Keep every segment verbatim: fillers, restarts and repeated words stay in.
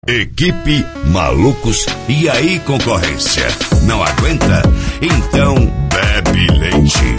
Equipe Malucos e aí concorrência. Não aguenta? Então bebe leite.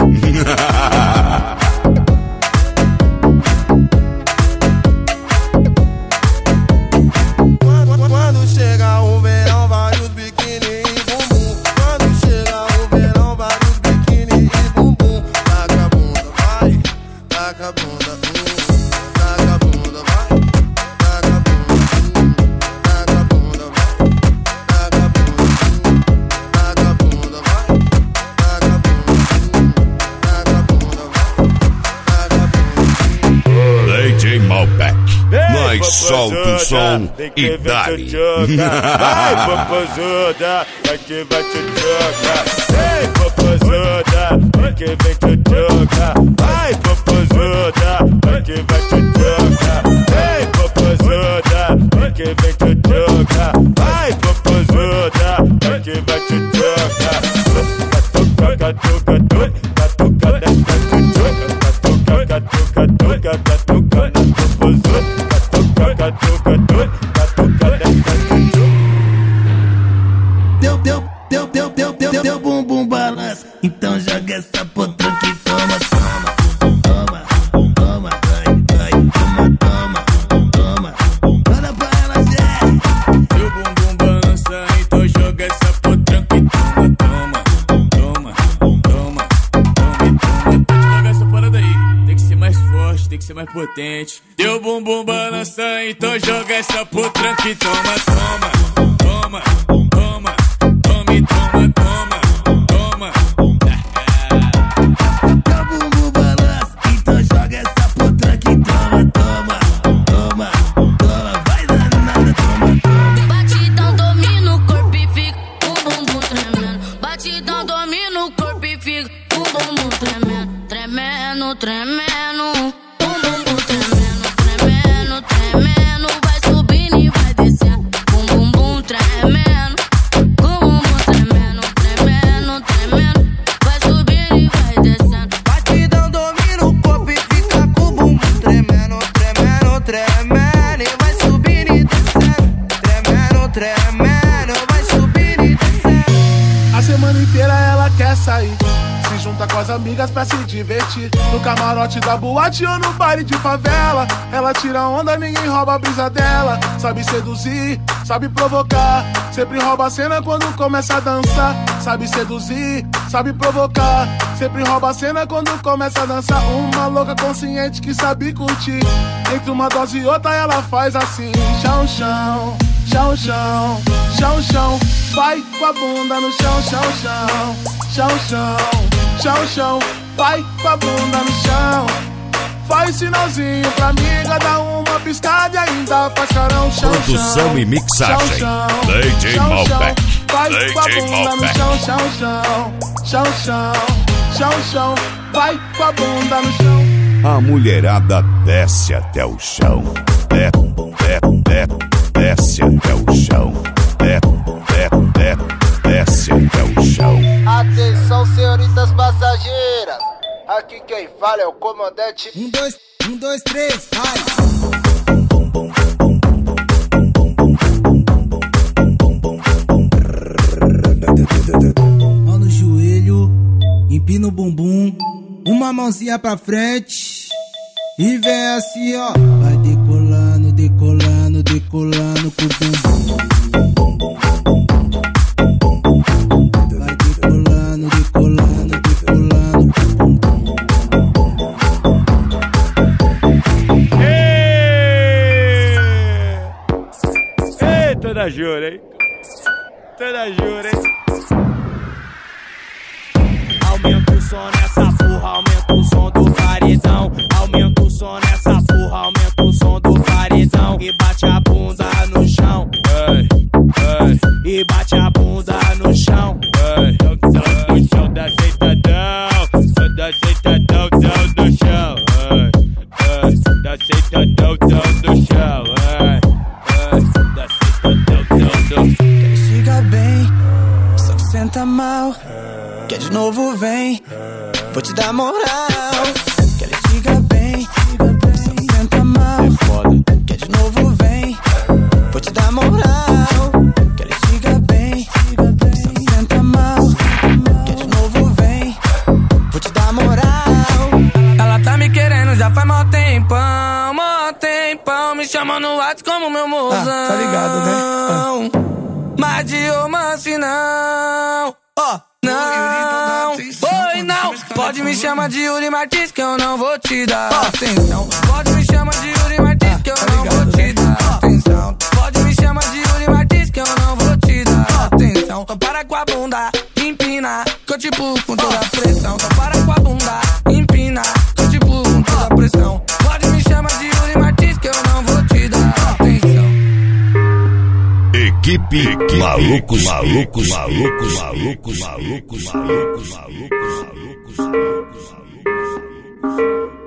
Quando chega o verão, vários biquíni e bumbum. Quando chega o verão, vários biquíni e bumbum. Taca a bunda, vai, taca a bunda, hum. Taca a bunda, vai, taca a bunda, hum. Taca a bunda, vai, taca a bunda, hum. Taca a bunda, vai, taca a bunda, hum. Taca a bunda, vai, taca a bunda. D J Malbec. Nós solta o som e dá-lhe. Vai, popozuda, vai que vai te jogar. Ei, popozuda, vai que vem te jogar. Vai, popozuda, vai que vai te jogar. Ei, popozuda, vai que vem te jogar. Vai, popozuda, vai que vai te jogar. Catuca, catuca, catuca, catuca, catuca, catuca, catuca, catuca, catuca, popozuda. Deu, deu, deu, deu, deu, deu, deu bumbum balança. Então joga essa potranca que toma, toma, toma, toma, vai, vai, toma, toma, toma. Olha pra ela, Zé. Deu bumbum balança, então joga essa potranca que toma, toma, toma, toma, toma, toma. Joga essa parada aí, tem que ser mais forte, tem que ser mais potente. Deu bumbum balança, então joga essa potranca que toma, toma, toma, toma, tome, toma, toma, toma. Deu bumbum balança, então joga essa potranca que toma, toma, toma, toma. Vai danada, toma, toma. Batidão domina o corpo e fica o bumbum tremendo. Batidão domina o corpo e fica o bumbum tremendo. Tremendo, tremendo. Se junta com as amigas pra se divertir. No camarote da boate ou no baile de favela. Ela tira onda, ninguém rouba a brisa dela. Sabe seduzir, sabe provocar. Sempre rouba a cena quando começa a dançar. Sabe seduzir, sabe provocar. Sempre rouba a cena quando começa a dançar. Uma louca consciente que sabe curtir. Entre uma dose e outra ela faz assim. Chão, chão, chão, chão, chão, chão. Vai com a bunda no chão, chão, chão. Chão, chão, chão, chão. Vai com a bunda no chão. Faz sinalzinho pra amiga, dá uma piscada e ainda faz carão. Chão, produção chão, e mixagem D J Malbec. Vai com a D J bunda no Malbec. chão, chão, chão. Chão, chão, chão, chão. Vai com a bunda no chão. A mulherada desce até o chão. Desce, desce, desce até o chão. Desce, desce, desce até o chão. Atenção, senhoritas passageiras. Aqui quem fala é o comandante. Um, dois, um, dois, três, vai. Mão no joelho, empina o bumbum, uma mãozinha pra frente e vem assim, ó. Vai decolando, decolando, decolando com o bumbum. Vai decolando, decolando, decolando com o bumbum. Ei, toda jura, hein? Toda jura, hein? Aumenta o som nessa porra, aumenta o som do paredão. Aumenta o som nessa porra, aumenta o som do paredão. E bate a bunda no chão, ei, ei. E bate a bunda no chão, ei. No chão da aceitadão, da aceitadão, do chão, ei, ei. Da aceitadão, do chão, ei, ei. Da aceitadão, do chão. Quer chegar bem, só que senta mal. Quer de novo, vem, vou te dar moral. Quer chegar bem, só que senta mal. Quer de novo, vem, vou te dar moral. moral. Que ele siga bem, só senta mal. Que de novo vem, vou te dar moral. Ela tá me querendo já faz mó tempão, mó tempão. Me chama no WhatsApp como meu mozão. Ah, tá ligado, né? Ah. Mas de romance não. Ó, oh, não. Oi, não. Pode me chamar de Yuri Martins que eu não vou te dar atenção. Pode me chamar de Yuri Martins que eu não vou te dar atenção. Pode me chamar de Yuri Martins que eu não vou te dar atenção. Então para com a bunda, empina, que eu te pulo com toda a pressão. Então para com a bunda, empina, que eu te pulo com toda a pressão. Pode me chamar de Yuri Martins que eu não vou te dar atenção. Equipe, Equipe malucos, malucos, malucos, malucos, malucos, malucos, malucos, malucos, malucos, malucos.